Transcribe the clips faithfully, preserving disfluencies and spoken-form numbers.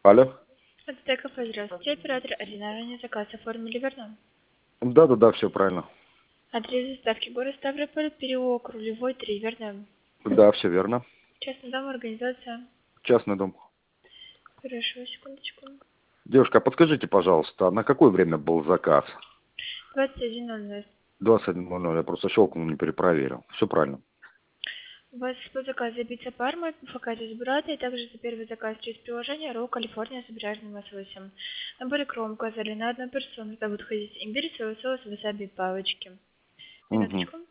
Алло. Это ТКФ, здравствуйте. Оператор оригинальный заказ оформили, верно? Да-да-да, все правильно. Адрес доставки город Ставрополь, переулок Рулевой, три, верно? Да, все верно. Частный дом, организация. Частный дом. Хорошо, секундочку. Девушка, а подскажите, пожалуйста, а на какое время был заказ? двадцать один ноль ноль. двадцать один ноль ноль, я просто щелкнул, не перепроверил. Все правильно. У вас по заказу пицца Парма, фокаччо с бурратой, также за первый заказ через приложение Роу Калифорния с обряженным лососем. Наборы кром указали на одну персону. Это будет ходить имбирь, соевый соус, васаби и палочки. Угу. Минуточку.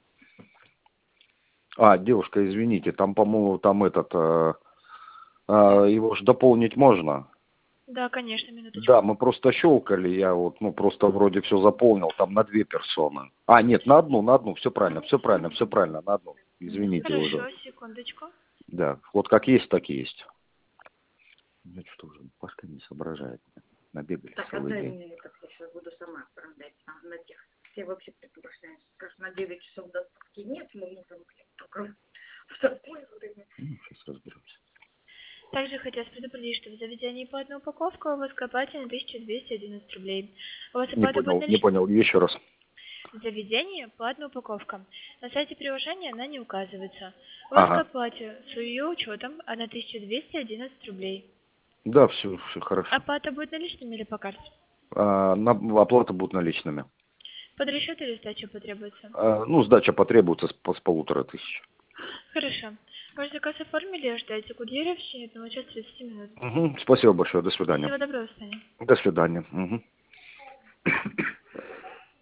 А, девушка, извините, там, по-моему, там этот, э, э, его же дополнить можно? Да, конечно, минуточку. Да, мы просто щелкали, я вот, ну, просто вроде все заполнил, там на две персоны. А, нет, на одну, на одну, все правильно, все правильно, все правильно, на одну. Извините уже. Хорошо, секундочку. Да, вот как есть, так и есть. Ну что уже, башка не соображает. Набегали Так, целый отдай день. мне это, я сейчас буду сама отправлять а, на тех. Все вообще приглашаются. Как на девять часов доставки нет, мы можем блин, только в такое время. Ну, сейчас разберемся. Также хотелось предупредить, что в заведении по одной упаковке у вас оплате на тысяча двести одиннадцать рублей. У вас Не оплата будет понял, не наличными? понял, еще раз. В заведении по одной упаковка. На сайте приложения она не указывается. У вас к Ага. оплате с ее учетом она тысяча двести одиннадцать рублей. Да, все, все хорошо. Оплата будет наличными или по карте? А, на, оплата будет наличными. Под расчет или сдача потребуется? А, ну, сдача потребуется с, по- с полутора тысяч. Хорошо. Ваш заказ оформили, ожидайте курьера в течение одного часа тридцати минут. Угу. Спасибо большое, до свидания. Всего доброго, Саня. До свидания. Угу.